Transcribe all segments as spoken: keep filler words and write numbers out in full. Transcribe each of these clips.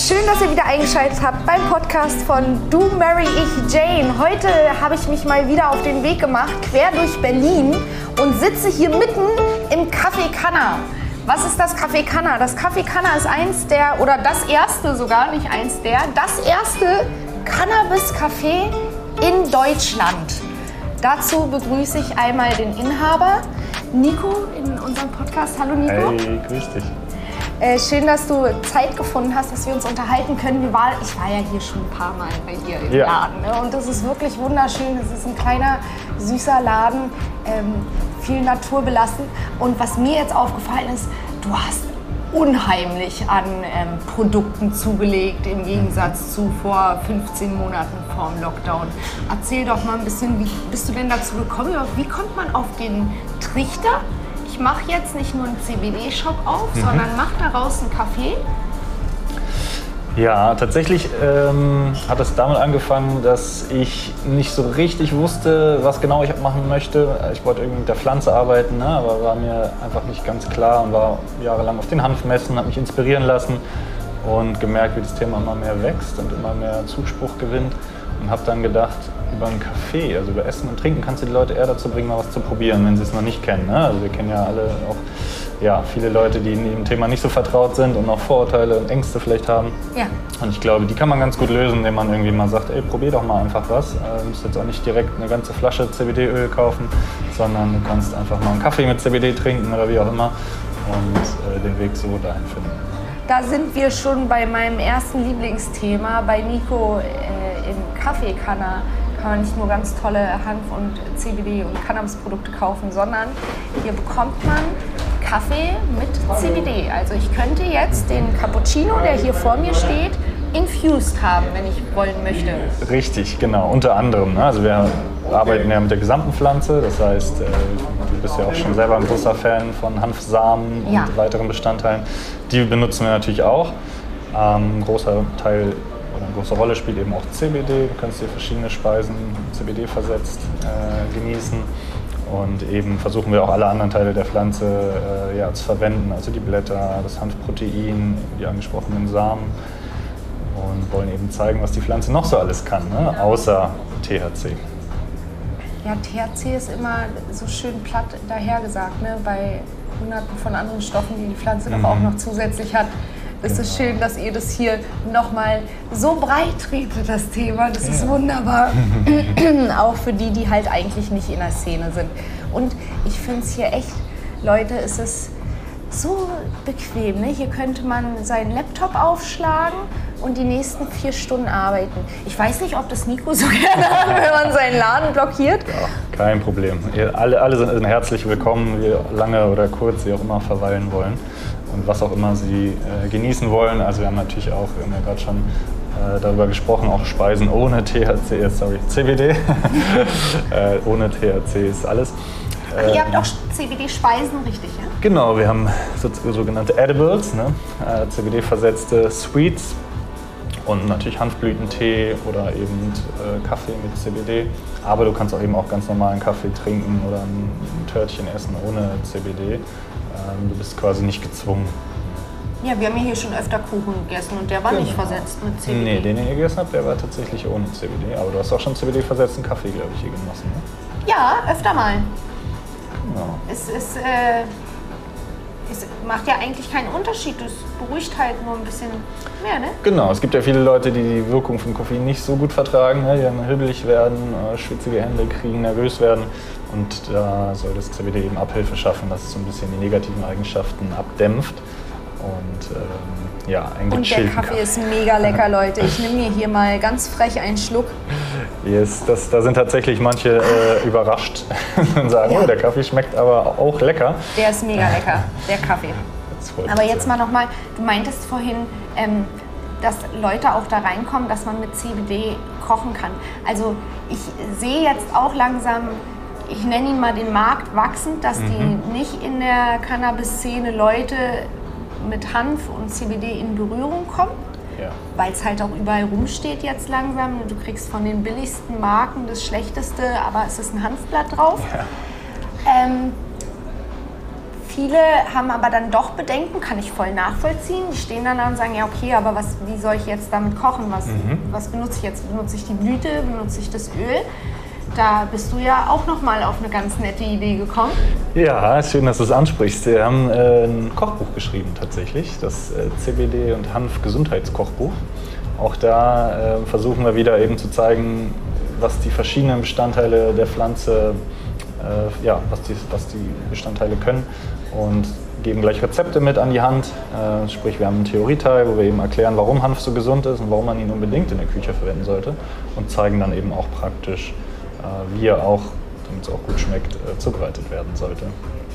Schön, dass ihr wieder eingeschaltet habt beim Podcast von Du Marry Ich Jane. Heute habe ich mich mal wieder auf den Weg gemacht, quer durch Berlin und sitze hier mitten im Café Kanna. Was ist das Café Kanna? Das Café Kanna ist eins der, oder das erste sogar, nicht eins der, das erste Cannabis-Café in Deutschland. Dazu begrüße ich einmal den Inhaber, Nico, in unserem Podcast. Hallo Nico. Hey, grüß dich. Äh, schön, dass du Zeit gefunden hast, dass wir uns unterhalten können. Wir war, ich war ja hier schon ein paar Mal bei dir im ja. Laden. Ne? Und das ist wirklich wunderschön. Es ist ein kleiner, süßer Laden, ähm, viel naturbelassen. Und was mir jetzt aufgefallen ist, du hast unheimlich an ähm, Produkten zugelegt, im Gegensatz zu vor fünfzehn Monaten vor dem Lockdown. Erzähl doch mal ein bisschen, wie bist du denn dazu gekommen? Wie kommt man auf den Trichter? Ich mache jetzt nicht nur einen C B D-Shop auf, mhm. sondern mache daraus einen Kaffee. Ja, tatsächlich ähm, hat es damit angefangen, dass ich nicht so richtig wusste, was genau ich machen möchte. Ich wollte irgendwie mit der Pflanze arbeiten, ne, aber war mir einfach nicht ganz klar und war jahrelang auf den Hanfmessen, habe mich inspirieren lassen und gemerkt, wie das Thema immer mehr wächst und immer mehr Zuspruch gewinnt. Und habe dann gedacht, über einen Kaffee, also über Essen und Trinken, kannst du die Leute eher dazu bringen, mal was zu probieren, wenn sie es noch nicht kennen. Ne? Also wir kennen ja alle auch ja, viele Leute, die in dem Thema nicht so vertraut sind und auch Vorurteile und Ängste vielleicht haben. Ja. Und ich glaube, die kann man ganz gut lösen, indem man irgendwie mal sagt, ey, probier doch mal einfach was. Du musst jetzt auch nicht direkt eine ganze Flasche C B D-Öl kaufen, sondern du kannst einfach mal einen Kaffee mit C B D trinken oder wie auch immer und äh, den Weg so dahin finden. Da sind wir schon bei meinem ersten Lieblingsthema, bei Nico äh, im Café Kanna. Kann man nicht nur ganz tolle Hanf- und C B D- und Cannabisprodukte kaufen, sondern hier bekommt man Kaffee mit C B D. Also ich könnte jetzt den Cappuccino, der hier vor mir steht, infused haben, wenn ich wollen möchte. Richtig, genau, unter anderem. Ne? Also wir arbeiten ja mit der gesamten Pflanze, das heißt, äh, du bist ja auch schon selber ein großer Fan von Hanfsamen ja. und weiteren Bestandteilen. Die benutzen wir natürlich auch. Ähm, ein großer Teil oder eine große Rolle spielt eben auch C B D. Du kannst dir verschiedene Speisen C B D versetzt äh, genießen. Und eben versuchen wir auch alle anderen Teile der Pflanze äh, ja, zu verwenden, also die Blätter, das Hanfprotein, die angesprochenen Samen. Und wollen eben zeigen, was die Pflanze noch so alles kann, ne? Außer T H C. Ja, T H C ist immer so schön platt dahergesagt, ne? Bei hunderten von anderen Stoffen, die die Pflanze mhm. doch auch noch zusätzlich hat. Es ist schön, dass ihr das hier nochmal so breit tretet, das Thema. Das ist ja. wunderbar. Auch für die, die halt eigentlich nicht in der Szene sind. Und ich finde es hier echt, Leute, es ist so bequem. Ne? Hier könnte man seinen Laptop aufschlagen und die nächsten vier Stunden arbeiten. Ich weiß nicht, ob das Nico so gerne hat, wenn man seinen Laden blockiert. Ja, kein Problem. Ihr, alle, alle sind herzlich willkommen, wie lange oder kurz sie auch immer verweilen wollen. Und was auch immer sie äh, genießen wollen. Also wir haben natürlich auch, wir haben ja gerade schon äh, darüber gesprochen, auch Speisen ohne T H C, sorry, C B D. äh, ohne T H C ist alles. Ach, ihr habt auch C B D-Speisen, richtig, ja? Genau, wir haben so, sogenannte Edibles, ne? äh, C B D-versetzte Sweets und natürlich Hanfblütentee oder eben äh, Kaffee mit C B D. Aber du kannst auch eben auch ganz normalen Kaffee trinken oder ein, ein Törtchen essen ohne C B D. Du bist quasi nicht gezwungen. Ja, wir haben ja hier schon öfter Kuchen gegessen und der war genau. nicht versetzt mit C B D. Nee, den ihr gegessen habt, der war tatsächlich ohne C B D. Aber du hast auch schon C B D-versetzten Kaffee, glaube ich, hier genossen, ne? Ja, öfter mal. Genau. Es, ist, äh, es macht ja eigentlich keinen Unterschied. Es beruhigt halt nur ein bisschen mehr, ne? Genau, es gibt ja viele Leute, die die Wirkung von Koffein nicht so gut vertragen, ne? Die dann hibbelig werden, schwitzige Hände kriegen, nervös werden. Und da soll das C B D eben Abhilfe schaffen, dass es so ein bisschen die negativen Eigenschaften abdämpft und ähm, ja, einen Und der Kaffee, Kaffee ist mega lecker, Leute. Ich nehme mir hier mal ganz frech einen Schluck. Yes, das, da sind tatsächlich manche äh, überrascht und sagen, ja. oh, der Kaffee schmeckt aber auch lecker. Der ist mega lecker, der Kaffee. Aber jetzt mal nochmal, du meintest vorhin, ähm, dass Leute auch da reinkommen, dass man mit C B D kochen kann. Also ich sehe jetzt auch langsam, ich nenne ihn mal den Markt wachsend, dass mhm. die nicht in der Cannabis-Szene Leute mit Hanf und C B D in Berührung kommen, ja. weil es halt auch überall rumsteht jetzt langsam. Du kriegst von den billigsten Marken das Schlechteste, aber es ist ein Hanfblatt drauf. Ja. Ähm, Viele haben aber dann doch Bedenken, kann ich voll nachvollziehen. Die stehen dann da und sagen, ja okay, aber was, wie soll ich jetzt damit kochen? Was, mhm. was benutze ich jetzt? Benutze ich die Blüte? Benutze ich das Öl? Da bist du ja auch noch mal auf eine ganz nette Idee gekommen. Ja, schön, dass du es ansprichst. Wir haben äh, ein Kochbuch geschrieben tatsächlich, das äh, C B D und Hanf Gesundheitskochbuch. Auch da äh, versuchen wir wieder eben zu zeigen, was die verschiedenen Bestandteile der Pflanze, äh, ja, was die, was die Bestandteile können, und geben gleich Rezepte mit an die Hand. Äh, sprich, wir haben einen Theorieteil, wo wir eben erklären, warum Hanf so gesund ist und warum man ihn unbedingt in der Küche verwenden sollte, und zeigen dann eben auch praktisch, äh, wie er auch, damit es auch gut schmeckt, äh, zubereitet werden sollte.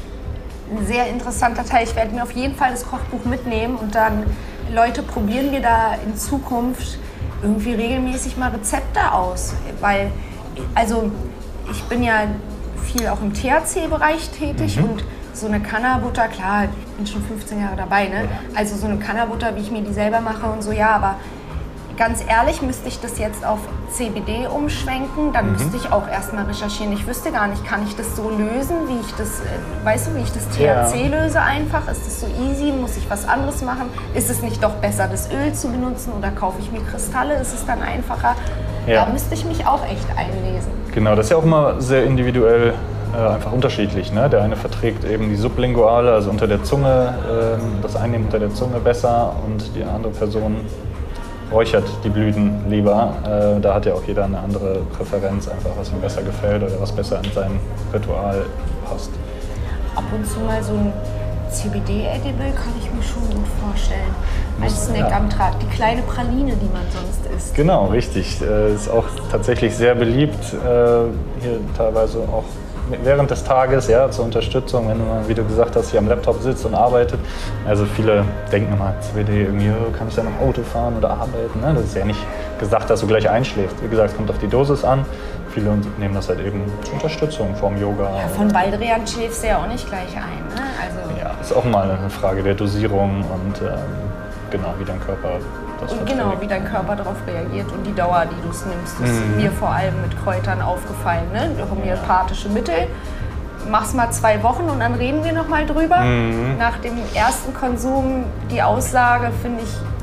Ein sehr interessanter Teil. Ich werde mir auf jeden Fall das Kochbuch mitnehmen und dann, Leute, probieren wir da in Zukunft irgendwie regelmäßig mal Rezepte aus. Weil, also ich bin ja viel auch im T H C-Bereich tätig, mhm. und so eine Canna-Butter, klar, ich bin schon fünfzehn Jahre dabei, ne? Also so eine Canna-Butter, wie ich mir die selber mache und so, ja, aber ganz ehrlich, müsste ich das jetzt auf C B D umschwenken, dann mhm. müsste ich auch erstmal recherchieren. Ich wüsste gar nicht, kann ich das so lösen, wie ich das, weißt du, wie ich das T H C ja. löse einfach? Ist das so easy? Muss ich was anderes machen? Ist es nicht doch besser, das Öl zu benutzen, oder kaufe ich mir Kristalle? Ist es dann einfacher? Ja. Da müsste ich mich auch echt einlesen. Genau, das ist ja auch immer sehr individuell, äh, einfach unterschiedlich. Ne? Der eine verträgt eben die Sublinguale, also unter der Zunge, äh, das Einnehmen unter der Zunge besser, und die andere Person räuchert die Blüten lieber. Äh, da hat ja auch jeder eine andere Präferenz, einfach was ihm besser gefällt oder was besser in sein Ritual passt. Ab und zu mal so ein C B D-Edible kann ich mir schon gut vorstellen. Als Snack ja. am Tag, die kleine Praline, die man sonst isst. Genau, richtig. Äh, ist auch tatsächlich sehr beliebt, äh, hier teilweise auch während des Tages, ja, zur Unterstützung, wenn man, wie du gesagt hast, hier am Laptop sitzt und arbeitet. Also viele denken immer, C B D, irgendwie, oh, kann ich da noch Auto fahren oder arbeiten? Ne? Das ist ja nicht gesagt, dass du gleich einschläfst. Wie gesagt, es kommt auf die Dosis an. Viele nehmen das halt eben zur Unterstützung vom Yoga. Ja, von Baldrian schläfst du ja auch nicht gleich ein. Ne? Also ja, ist auch mal eine Frage der Dosierung und ähm, genau, wie dein Körper das und verträgt. Genau, wie dein Körper darauf reagiert und die Dauer, die du es nimmst. Das ist Mhm. mir vor allem mit Kräutern aufgefallen. Ne? Homöopathische Mittel. Mach's mal zwei Wochen und dann reden wir noch mal drüber. Mhm. Nach dem ersten Konsum, die Aussage finde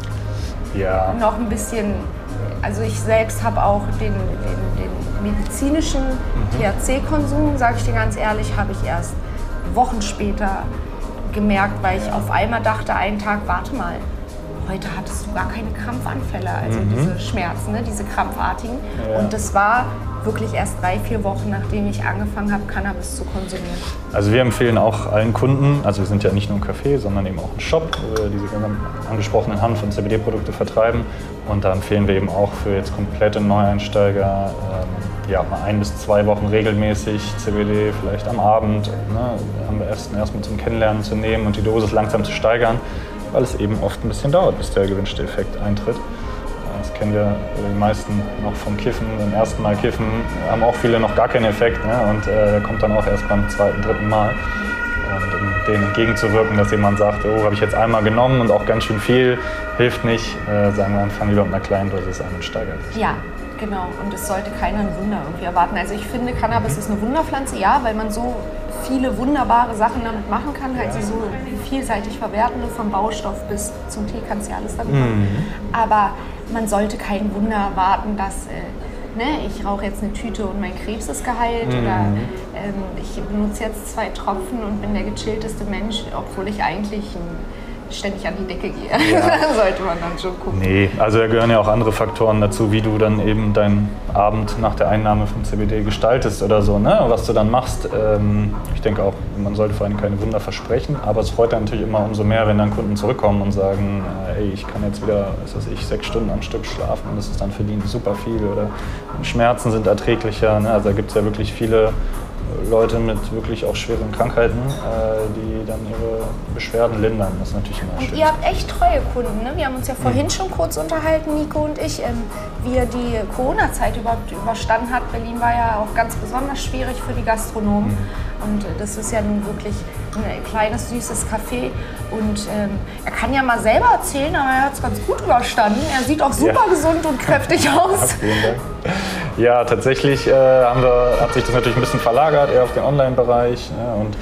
ich Ja. noch ein bisschen. Also ich selbst habe auch den, den, den medizinischen Mhm. T H C-Konsum, sage ich dir ganz ehrlich, habe ich erst Wochen später gemerkt, weil ich auf einmal dachte, einen Tag, warte mal, heute hattest du gar keine Krampfanfälle, also Mhm. diese Schmerzen, ne, diese krampfartigen. Ja. Und das war wirklich erst drei, vier Wochen, nachdem ich angefangen habe, Cannabis zu konsumieren. Also wir empfehlen auch allen Kunden, also wir sind ja nicht nur ein Café, sondern eben auch ein Shop, wo wir diese ganzen angesprochenen Hanf- und C B D-Produkte vertreiben. Und da empfehlen wir eben auch für jetzt komplette Neueinsteiger, ähm, ja, mal ein bis zwei Wochen regelmäßig C B D, vielleicht am Abend, ne, am besten erstmal zum Kennenlernen zu nehmen und die Dosis langsam zu steigern, weil es eben oft ein bisschen dauert, bis der gewünschte Effekt eintritt. Das kennen wir die meisten noch vom Kiffen. Beim ersten Mal kiffen haben auch viele noch gar keinen Effekt, ne? Und äh, der kommt dann auch erst beim zweiten, dritten Mal. Und um denen entgegenzuwirken, dass jemand sagt, oh, habe ich jetzt einmal genommen und auch ganz schön viel, hilft nicht, äh, sagen wir, fangen lieber mit einer kleinen Dosis an und steigern sich. Ja, genau. Und es sollte keiner ein Wunder irgendwie erwarten. Also ich finde, Cannabis ist eine Wunderpflanze, ja, weil man so viele wunderbare Sachen damit machen kann, halt sie so vielseitig verwerten, vom Baustoff bis zum Tee kannst du ja alles damit machen. Mhm. Aber man sollte kein Wunder erwarten, dass äh, ne, ich rauche jetzt eine Tüte und mein Krebs ist geheilt Mhm. oder ähm, ich benutze jetzt zwei Tropfen und bin der gechillteste Mensch, obwohl ich eigentlich ein ständig an die Decke gehe. Ja. Da sollte man dann schon gucken. Nee, also da gehören ja auch andere Faktoren dazu, wie du dann eben deinen Abend nach der Einnahme von C B D gestaltest oder so, ne? Was du dann machst. Ähm, ich denke auch, man sollte vor allem keine Wunder versprechen, aber es freut dann natürlich immer umso mehr, wenn dann Kunden zurückkommen und sagen, äh, ey, ich kann jetzt wieder, was weiß ich, sechs Stunden am Stück schlafen und das ist dann für die super viel oder Schmerzen sind erträglicher, ne? Also da gibt es ja wirklich viele Leute mit wirklich auch schweren Krankheiten, äh, die dann ihre Beschwerden lindern. Das ist natürlich immer schön. Und ihr habt echt treue Kunden, ne? Wir haben uns ja vorhin mhm. schon kurz unterhalten, Nico und ich, ähm, wie ihr die Corona-Zeit überhaupt überstanden hat. Berlin war ja auch ganz besonders schwierig für die Gastronomen. Mhm. Und äh, das ist ja nun wirklich ein kleines, süßes Café. Und ähm, er kann ja mal selber erzählen, aber er hat es ganz gut überstanden. Er sieht auch super ja. gesund und kräftig aus. Ja, vielen Dank. Ja, tatsächlich äh, haben wir, hat sich das natürlich ein bisschen verlagert, eher auf den Online-Bereich. Ja, und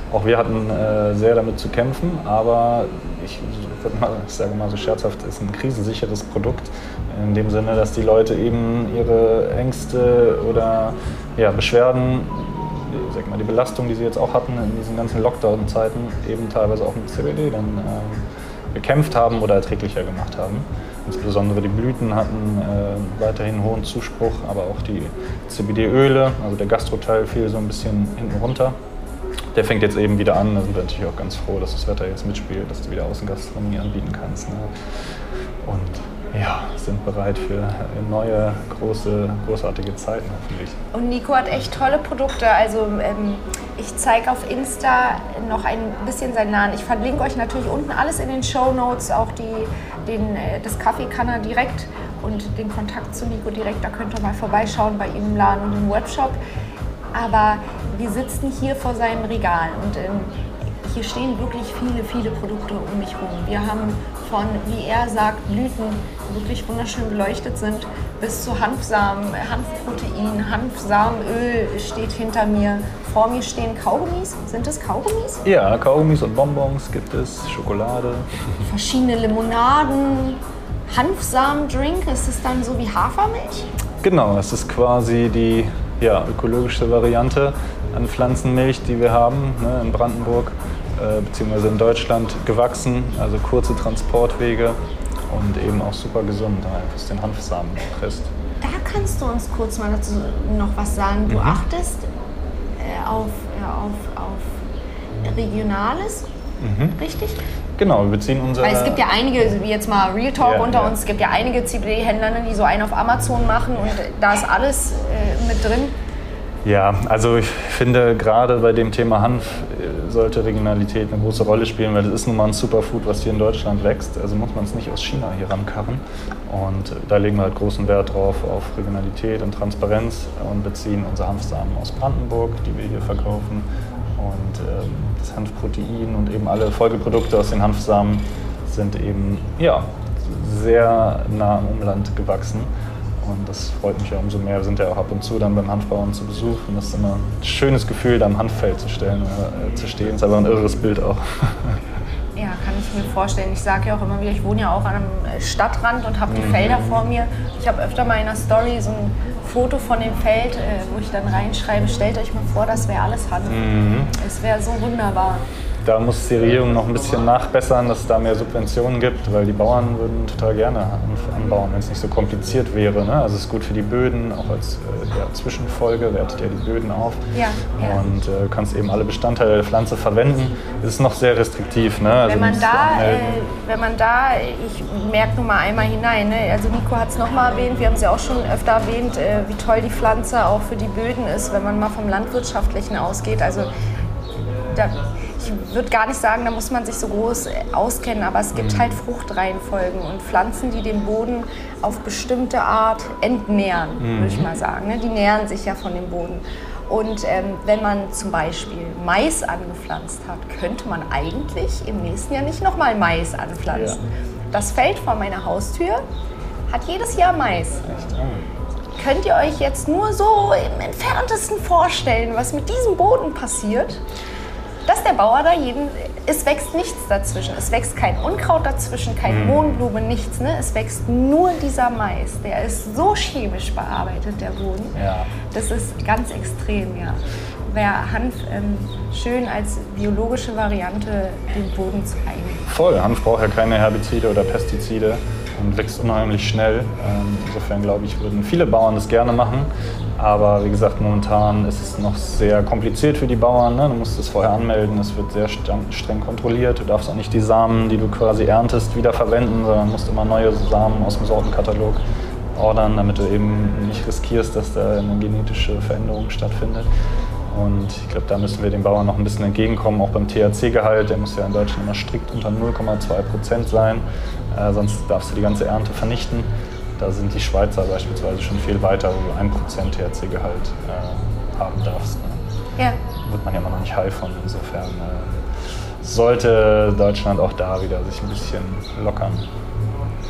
Auch wir hatten äh, sehr damit zu kämpfen, aber ich, mal, ich sage mal so scherzhaft, ist ein krisensicheres Produkt. In dem Sinne, dass die Leute eben ihre Ängste oder ja, Beschwerden, die, sag mal, die Belastung, die sie jetzt auch hatten in diesen ganzen Lockdown-Zeiten, eben teilweise auch mit C B D dann äh, bekämpft haben oder erträglicher gemacht haben. Insbesondere die Blüten hatten äh, weiterhin hohen Zuspruch, aber auch die C B D-Öle, also der Gastroteil fiel so ein bisschen hinten runter. Der fängt jetzt eben wieder an, da sind wir natürlich auch ganz froh, dass das Wetter jetzt mitspielt, dass du wieder Außengastronomie anbieten kannst. Ne? Und ja, sind bereit für neue, große, großartige Zeiten hoffentlich. Und Nico hat echt tolle Produkte. Also ähm, ich zeige auf Insta noch ein bisschen seinen Laden. Ich verlinke euch natürlich unten alles in den Shownotes, auch die, den, das Kaffee kann er direkt und den Kontakt zu Nico direkt. Da könnt ihr mal vorbeischauen bei ihm im Laden und im Webshop. Aber wir sitzen hier vor seinem Regal und ähm, hier stehen wirklich viele, viele Produkte um mich herum. Wir haben von, wie er sagt, Blüten, die wirklich wunderschön beleuchtet sind, bis zu Hanfsamen, Hanfprotein, Hanfsamenöl steht hinter mir. Vor mir stehen Kaugummis. Sind das Kaugummis? Ja, Kaugummis und Bonbons gibt es, Schokolade. Verschiedene Limonaden, Hanfsamendrink, ist es dann so wie Hafermilch? Genau, es ist quasi die ja, ökologische Variante an Pflanzenmilch, die wir haben, ne, in Brandenburg äh, bzw. in Deutschland gewachsen, also kurze Transportwege und eben auch super gesund, einfach aus den Hanfsamen gepresst. Da kannst du uns kurz mal dazu noch was sagen. Du mhm. achtest äh, auf, äh, auf, auf Regionales, mhm. richtig? Genau, wir beziehen unser... Weil es gibt ja einige, wie jetzt mal Real Talk ja, unter ja. uns, es gibt ja einige C B D-Händler, die so einen auf Amazon machen und da ist alles äh, mit drin. Ja, also ich finde, gerade bei dem Thema Hanf sollte Regionalität eine große Rolle spielen, weil das ist nun mal ein Superfood, was hier in Deutschland wächst. Also muss man es nicht aus China hier rankarren. Und da legen wir halt großen Wert drauf, auf Regionalität und Transparenz und beziehen unsere Hanfsamen aus Brandenburg, die wir hier verkaufen. Und ähm, das Hanfprotein und eben alle Folgeprodukte aus den Hanfsamen sind eben ja, sehr nah am Umland gewachsen. Und das freut mich ja umso mehr. Wir sind ja auch ab und zu dann beim Hanfbauern zu Besuch. Und das ist immer ein schönes Gefühl, da am Hanffeld zu, stellen, äh, zu stehen. Das ist aber ein irres Bild auch. Ja, kann ich mir vorstellen. Ich sage ja auch immer wieder, ich wohne ja auch an einem Stadtrand und habe die mhm. Felder vor mir. Ich habe öfter mal in einer Story so ein Foto von dem Feld, äh, wo ich dann reinschreibe, stellt euch mal vor, das wäre alles Hanf. Mhm. Es wäre so wunderbar. Da muss die Regierung noch ein bisschen nachbessern, dass es da mehr Subventionen gibt, weil die Bauern würden total gerne Hanf anbauen, wenn es nicht so kompliziert wäre. Ne? Also es ist gut für die Böden, auch als äh, ja, Zwischenfolge wertet ja die Böden auf. Ja, ja. Und du äh, kannst eben alle Bestandteile der Pflanze verwenden. Es ist noch sehr restriktiv. Ne? Also wenn, man da, äh, wenn man da, ich merke nur mal einmal hinein, ne? Also Nico hat es nochmal erwähnt, wir haben es ja auch schon öfter erwähnt, äh, wie toll die Pflanze auch für die Böden ist, wenn man mal vom Landwirtschaftlichen ausgeht. Also da, ich würde gar nicht sagen, da muss man sich so groß auskennen, aber es gibt halt Fruchtreihenfolgen und Pflanzen, die den Boden auf bestimmte Art entnähren, mhm. würde ich mal sagen. Die nähern sich ja von dem Boden. Und ähm, wenn man zum Beispiel Mais angepflanzt hat, könnte man eigentlich im nächsten Jahr nicht nochmal Mais anpflanzen. Ja. Das Feld vor meiner Haustür hat jedes Jahr Mais. Echt? Oh. Könnt ihr euch jetzt nur so im Entferntesten vorstellen, was mit diesem Boden passiert? Dass der Bauer da jeden, es wächst nichts dazwischen, es wächst kein Unkraut dazwischen, kein Mhm. Mohnblume, nichts, ne? Es wächst nur dieser Mais, der ist so chemisch bearbeitet, der Boden, Ja. das ist ganz extrem, ja. Wäre Hanf ähm, schön als biologische Variante den Boden zu reinigen. Voll, Hanf braucht ja keine Herbizide oder Pestizide und wächst unheimlich schnell. Ähm, insofern glaube ich, würden viele Bauern das gerne machen. Aber wie gesagt, momentan ist es noch sehr kompliziert für die Bauern. Ne? Du musst es vorher anmelden, es wird sehr streng kontrolliert. Du darfst auch nicht die Samen, die du quasi erntest, wieder verwenden, sondern musst immer neue Samen aus dem Sortenkatalog ordern, damit du eben nicht riskierst, dass da eine genetische Veränderung stattfindet. Und ich glaube, da müssen wir den Bauern noch ein bisschen entgegenkommen, auch beim T H C-Gehalt. Der muss ja in Deutschland immer strikt unter null Komma zwei Prozent sein, äh, sonst darfst du die ganze Ernte vernichten. Da sind die Schweizer beispielsweise schon viel weiter, wo du ein Prozent T H C-Gehalt äh, haben darfst. Ne? Ja. Da wird man ja immer noch nicht high von. Insofern äh, sollte Deutschland auch da wieder sich ein bisschen lockern.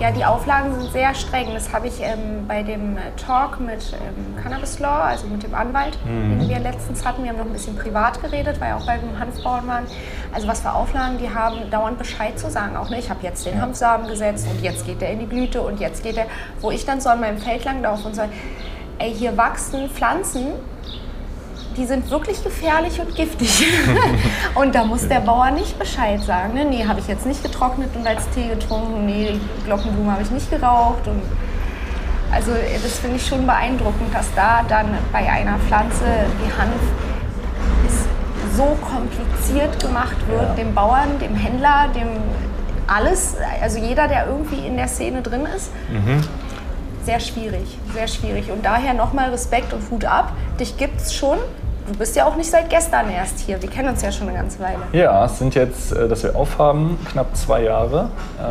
Ja, die Auflagen sind sehr streng. Das habe ich ähm, bei dem Talk mit ähm, Cannabis Law, also mit dem Anwalt, mhm. den wir letztens hatten. Wir haben noch ein bisschen privat geredet, weil wir auch bei den Hanfbauern waren. Also was für Auflagen die haben, dauernd Bescheid zu sagen. Auch ne, ich habe jetzt den Hanfsamen gesetzt und jetzt geht der in die Blüte und jetzt geht der, wo ich dann so an meinem Feld lang laufe und sage, ey, hier wachsen Pflanzen, die sind wirklich gefährlich und giftig. Und da muss der Bauer nicht Bescheid sagen. Ne? Nee, habe ich jetzt nicht getrocknet und als Tee getrunken. Nee, Glockenblume habe ich nicht geraucht. Und also das finde ich schon beeindruckend, dass da dann bei einer Pflanze wie Hanf ist so kompliziert gemacht wird, ja. dem Bauern, dem Händler, dem alles, also jeder, der irgendwie in der Szene drin ist. Mhm. Sehr schwierig, sehr schwierig. Und daher nochmal Respekt und Hut ab. Dich gibt's schon. Du bist ja auch nicht seit gestern erst hier. Wir kennen uns ja schon eine ganze Weile. Ja, es sind jetzt, dass wir aufhaben, knapp zwei Jahre.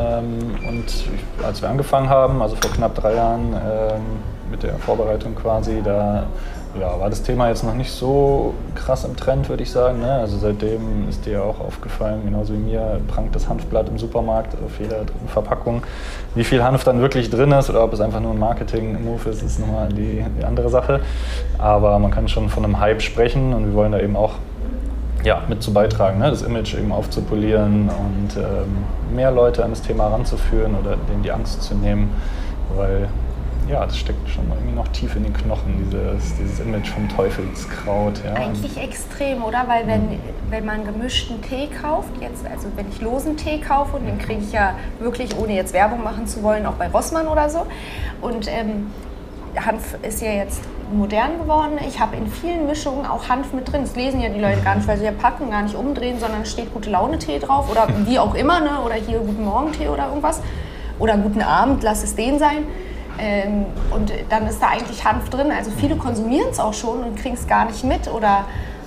Und als wir angefangen haben, also vor knapp drei Jahren mit der Vorbereitung quasi, da ja, war das Thema jetzt noch nicht so krass im Trend, würde ich sagen. Ne? Also seitdem ist dir auch aufgefallen, genauso wie mir, prangt das Hanfblatt im Supermarkt auf jeder dritten Verpackung. Wie viel Hanf dann wirklich drin ist oder ob es einfach nur ein Marketing-Move ist, ist nochmal die, die andere Sache. Aber man kann schon von einem Hype sprechen und wir wollen da eben auch ja, mit zu beitragen, ne? Das Image eben aufzupolieren und ähm, mehr Leute an das Thema ranzuführen oder denen die Angst zu nehmen, weil ja, das steckt schon irgendwie noch tief in den Knochen, dieses, dieses Image vom Teufelskraut. Ja. Eigentlich extrem, oder? Weil wenn, mhm. wenn man gemischten Tee kauft, jetzt, also wenn ich losen Tee kaufe, und den kriege ich ja wirklich, ohne jetzt Werbung machen zu wollen, auch bei Rossmann oder so. Und ähm, Hanf ist ja jetzt modern geworden. Ich habe in vielen Mischungen auch Hanf mit drin. Das lesen ja die Leute gar nicht, weil sie ja Packung gar nicht umdrehen, sondern steht gute Laune Tee drauf oder wie auch immer, ne? Oder hier guten Morgen Tee oder irgendwas. Oder guten Abend, lass es den sein. Ähm, und dann ist da eigentlich Hanf drin. Also viele konsumieren es auch schon und kriegen es gar nicht mit. Oder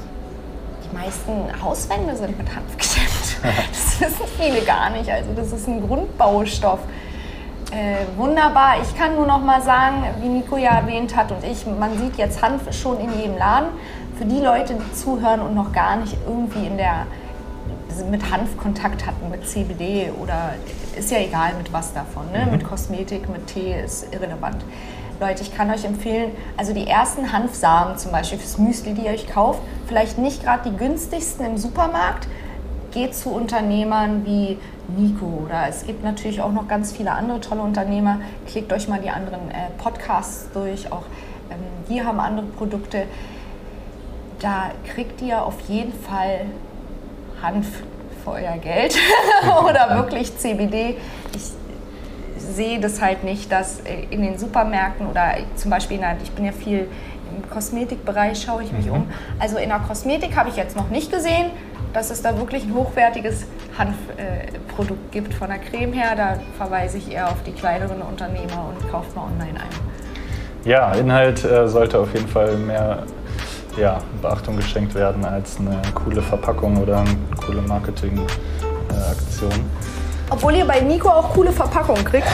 die meisten Hauswände sind mit Hanf gedämmt. Das wissen viele gar nicht. Also das ist ein Grundbaustoff. Äh, wunderbar. Ich kann nur noch mal sagen, wie Nico ja erwähnt hat und ich, man sieht jetzt Hanf schon in jedem Laden. Für die Leute, die zuhören und noch gar nicht irgendwie in der mit Hanf Kontakt hatten, mit C B D oder ist ja egal mit was davon, ne? Mhm. Mit Kosmetik, mit Tee ist irrelevant. Leute, ich kann euch empfehlen, also die ersten Hanfsamen zum Beispiel fürs Müsli, die ihr euch kauft, vielleicht nicht gerade die günstigsten im Supermarkt, geht zu Unternehmern wie Nico oder es gibt natürlich auch noch ganz viele andere tolle Unternehmer. Klickt euch mal die anderen äh, Podcasts durch, auch ähm, die haben andere Produkte. Da kriegt ihr auf jeden Fall Hanf für euer Geld oder wirklich C B D. Ich sehe das halt nicht, dass in den Supermärkten oder zum Beispiel, in der, ich bin ja viel im Kosmetikbereich, schaue ich mich mhm. um. Also in der Kosmetik habe ich jetzt noch nicht gesehen, dass es da wirklich ein hochwertiges Hanfprodukt äh, gibt von der Creme her. Da verweise ich eher auf die kleineren Unternehmer und kauft mal online ein. Ja, Inhalt äh, sollte auf jeden Fall mehr ja, Beachtung geschenkt werden als eine coole Verpackung oder eine coole Marketing-Aktion. Äh, Obwohl ihr bei Nico auch coole Verpackungen kriegt.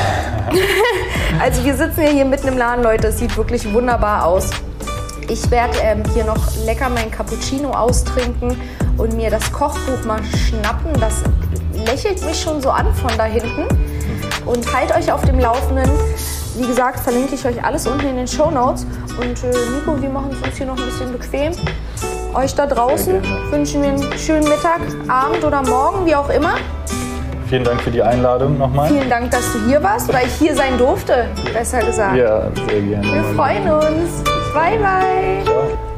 Also wir sitzen ja hier mitten im Laden, Leute, es sieht wirklich wunderbar aus. Ich werde ähm, hier noch lecker mein Cappuccino austrinken und mir das Kochbuch mal schnappen. Das lächelt mich schon so an von da hinten. Und halt euch auf dem Laufenden. Wie gesagt, verlinke ich euch alles unten in den Shownotes. Und äh, Nico, wir machen es uns hier noch ein bisschen bequem. Euch da draußen wünschen wir einen schönen Mittag, Abend oder Morgen, wie auch immer. Vielen Dank für die Einladung nochmal. Vielen Dank, dass du hier warst oder ich hier sein durfte, besser gesagt. Ja, sehr gerne. Wir freuen uns. Bye, bye. Ciao.